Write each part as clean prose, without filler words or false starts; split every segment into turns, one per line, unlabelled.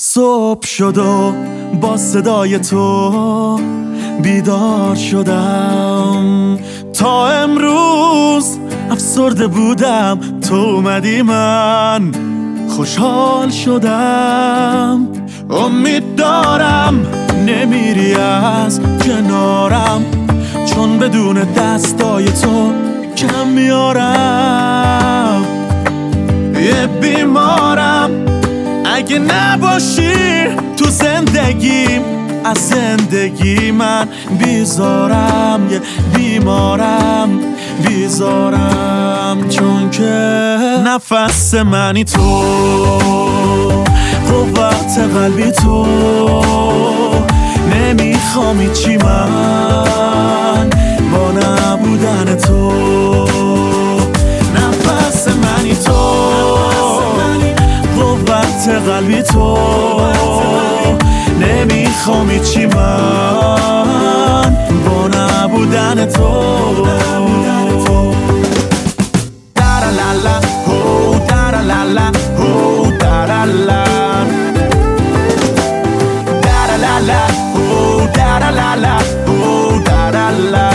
صبح شد و با صدای تو بیدار شدم. تا امروز افسرده بودم، تو اومدی من خوشحال شدم. امید دارم نمیری از کنارم، چون بدون دستای تو کم میارم. یه بیمارم اگه نباشی تو زندگیم، از زندگی من بیزارم. یه بیمارم بیزارم، چون که نفس منی تو، قوت قلبی تو، نمیخوام هیچی من با نبودن تو. نفس منی تو، قوت قلبی تو، نمیخوام هیچی من با نبودن تو. درالالا هو درالالا هو درالالا درالالا هو درالالا هو درالالا.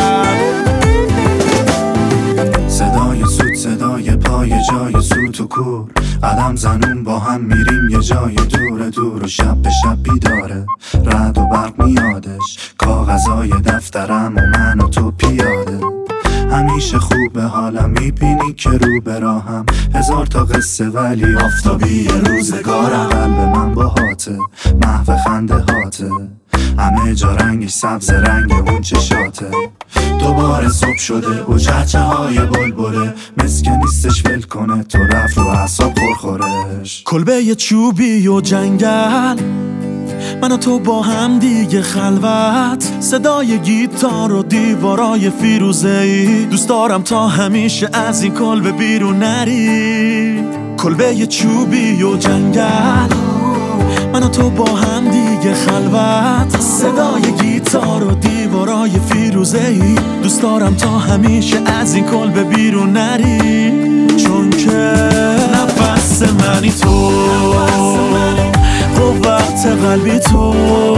صدای سوت، صدای پای جای سوت و کور، قدم زنون با هم میریم یه جای دور دور، و شب به شب بیداره رعد و برق میادش، کاغذای دفترم و من و تو پیاده. همیشه خوبه حالم، میبینی که رو به راهم، هزار تا قصه ولی آفتابی روزگارم. قلب من با هاته، محو خنده هاته، همه جا رنگش سبز رنگ اون چشاته. دوباره صبح شده و چهچه های بلبله، مسکه نیستش ول کنه تو رفت رو اعصاب پرخورش.
کلبه یه چوبی و جنگل، من و تو با هم دیگه خلوت، صدای گیتار و دیوارای فیروزه‌ای. دوست دارم تا همیشه از این کلبه بیرون نری. کلبه یه چوبی و جنگل، من و تو با هم دیگه خلوت، صدای گیتار و دیوارای فیروزه‌ای. دوست دارم تا همیشه از این کلبه بیرون نری، چون که نفس منی تو، قوت قلبی تو،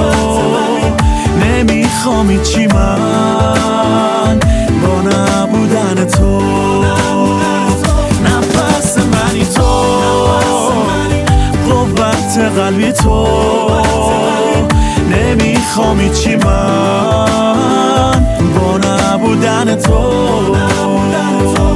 نمیخوام هیچی من با نبودن تو. نفس منی تو، قوت قلبی تو، نمیخوام هیچی من با نبودن تو.